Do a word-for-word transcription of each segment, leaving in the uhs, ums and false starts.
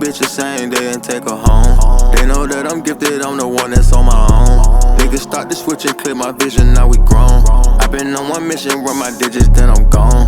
bitch the same day and take her home. They know that I'm gifted, I'm the one that's on my own. Niggas start to switch and clear my vision, now we grown. I've been on one mission, run my digits, then I'm gone.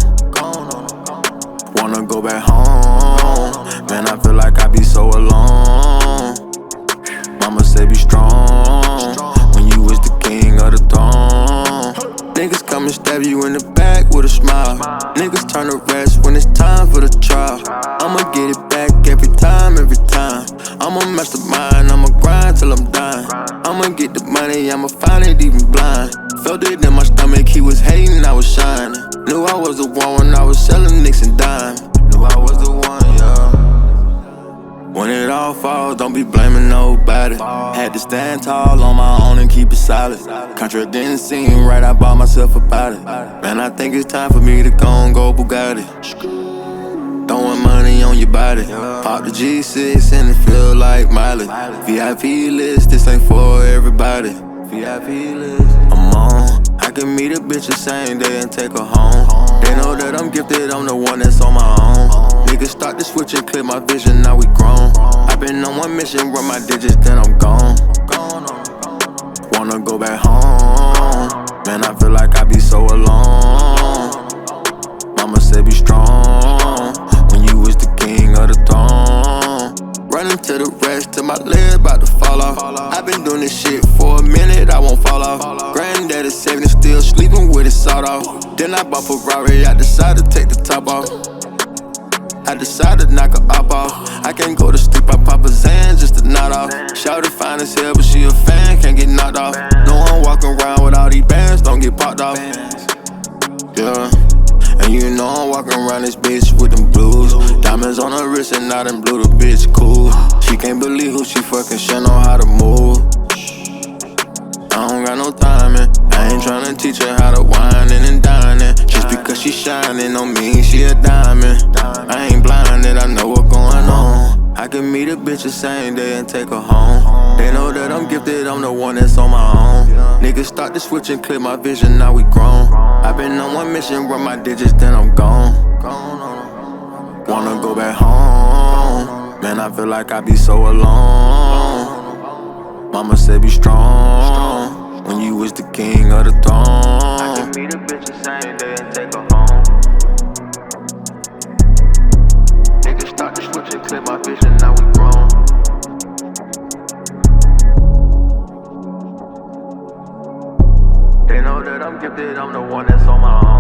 Wanna go back home, man, I feel like I be so alone. Mama said be strong, when you was the king of the throne. Niggas come and stab you in the back with a smile. Niggas turn to rest when it's time for the trial. I'ma get it back every time, every time. I'm a mastermind, I'ma grind till I'm dying. I'ma get the money, I'ma find it even blind. Felt it in my stomach, he was hating, I was shining. Knew I was the one when I was selling nicks and dime. Knew I was the one, yeah. When it all falls, don't be blaming nobody. Had to stand tall on my own and keep it solid. Contract didn't seem right, I bought myself a body. Man, I think it's time for me to go and go Bugatti. Throwing money on your body. Pop the G six and it feel like Miley. V I P list, this ain't for everybody. V I P list, I'm on. I can meet a bitch the same day and take her home. They know that I'm gifted, I'm the one that's on my own. Niggas start to switch and clear my vision, now we grown. I've been on one mission, run my digits, then I'm gone. Wanna go back home, man, I feel like I be so alone. Mama said be strong, when you was the king of the throne. Running to the rest till my leg about to fall off. I've been doing this shit for a minute, I won't fall off. Granddaddy saving it, still sleeping with it sawed off. Then I bought Ferrari, I decided to take the top off. I decided to knock her up off. I can't go to sleep, I pop a Zan just to nod off. Shawty fine as hell, but she a fan, can't get knocked off. No one walking around with all these bands, don't get popped off. Yeah, and you know I'm walking around this bitch with them blues. Diamonds on her wrist and now them blue, the bitch cool. She can't believe who she fucking, she know how to move. I don't got no timing, I ain't tryna teach her how to whining and dining. Just because she shining don't mean she a diamond. I ain't blinded, I know what's going on. I can meet a bitch the same day and take her home. They know that I'm gifted, I'm the one that's on my own. Niggas start to switch and clear my vision, now we grown. I've been on one mission, run my digits, then I'm gone. Wanna go back home, man, I feel like I be so alone. Mama said be strong, when you was the king of the throne. I can meet a bitch the same day and take her home. Niggas start to switch and clear my vision, now we grown. They know that I'm gifted, I'm the one that's on my own.